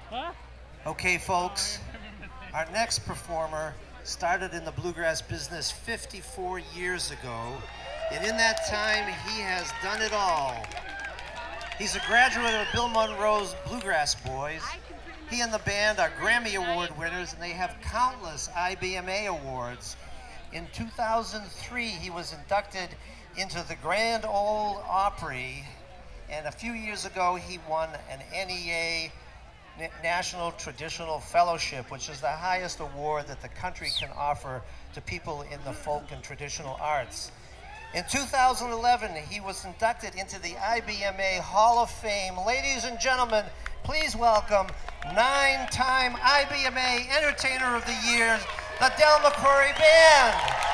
Okay, folks, our next performer started in the bluegrass business 54 years ago, and in that time, he has done it all. He's a graduate of Bill Monroe's Bluegrass Boys. He and the band are Grammy Award winners, and they have countless IBMA awards. In 2003, he was inducted into the Grand Ole Opry, and a few years ago, he won an NEA National Traditional Fellowship, which is the highest award that the country can offer to people in the folk and traditional arts. In 2011, he was inducted into the IBMA Hall of Fame. Ladies and gentlemen, please welcome 9-time IBMA Entertainer of the Year, the Del McCoury Band.